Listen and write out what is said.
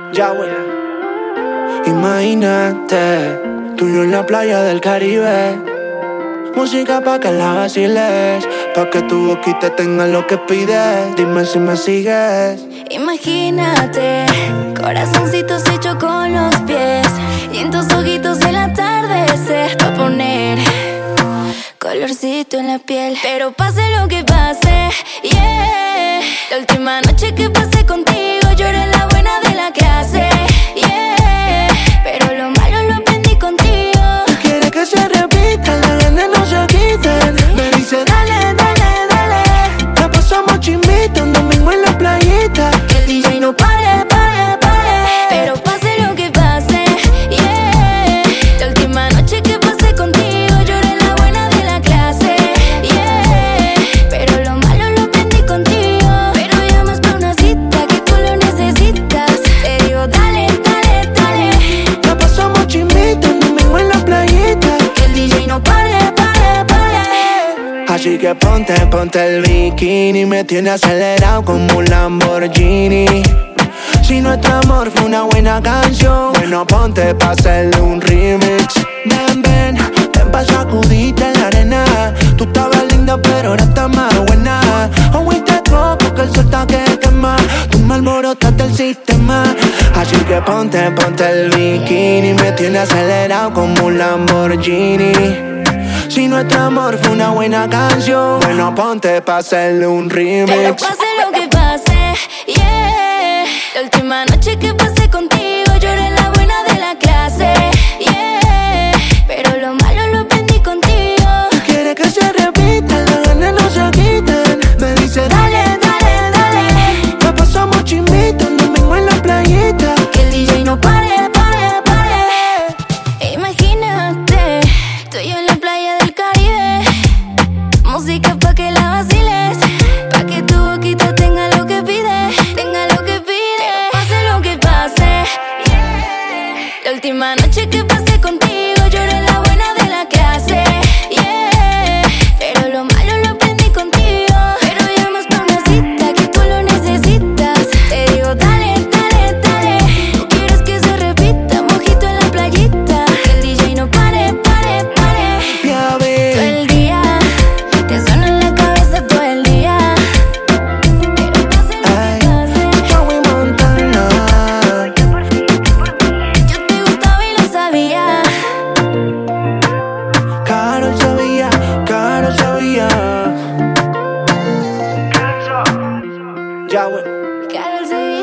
Ya, güey. Imagínate, tú y yo en la playa del Caribe. Música pa' que la vaciles, pa' que tu boquita tenga lo que pides. Dime si me sigues. Imagínate, corazoncitos hechos con los pies, y en tus ojitos el atardecer pa' poner colorcito en la piel. Pero pase lo que pase, yeah. La última noche que pasé contigo, yo era la buena de la clase, yeah. Pero lo malo lo aprendí contigo. Tú quieres que se repita, las ganas no se quiten. Me dice dale, dale, dale. La pasamos chimbita, un domingo en la playita. Que el DJ no pare, pare, pare. Pero pase lo que pase, yeah. La última noche que pasé contigo, yo era la buena de la clase, yeah. Pero lo malo lo aprendí contigo. Pero llamas pa' una cita que tú lo necesitas. Te digo dale, dale, dale. La pasamos chimbita, un domingo en la playita. Que el DJ no pare, pare, pare. Así que ponte, ponte el bikini. Me tiene acelerado como un Lamborghini. Si nuestro amor fue una buena canción, bueno, ponte pa' hacerle un remix. Ven, ven, ven pa' sacudirte en la arena. Tú estabas linda pero ahora estás más buena. Agüita de coco que el sol está que quema. Tú me alborotaste el sistema. Así que ponte, ponte el bikini. Me tiene acelerado como un Lamborghini. Si nuestro amor fue una buena canción, bueno, ponte pa' hacerle un remix. Pero pase lo que pase, yeah. La última noche que pasé contigo, yo era la buena de la clase, yeah. Pero lo malo lo aprendí contigo. Quiere que se repita, las ganas no se quiten. Me dice dale, dale, dale. La pasamos chimbita, un domingo en la playita. Que el DJ no pare, pare, pare. Imagínate, tú y yo en la playa del Caribe. Música pa' que la vaciles, pa' que tu boquita tenga lo que pide, tenga lo que pide. Pero pase lo que pase, yeah. La última noche que pasé contigo, yo era la buena de la clase, yeah. Pero lo malo lo aprendí contigo. Pero llamas pa' una cita que tú lo necesitas. Te digo dale, dale, dale. Tú quieres que se repita, mojito en la playita. Que el DJ no pare, pare, pare. Ya Todo ves, el día te suena en la cabeza todo el día. Pero pase lo que pase, Joey Montana. yo te gustaba y lo sabía. Karol sabía, Karol sabía. Ya, güey. Karol sabía.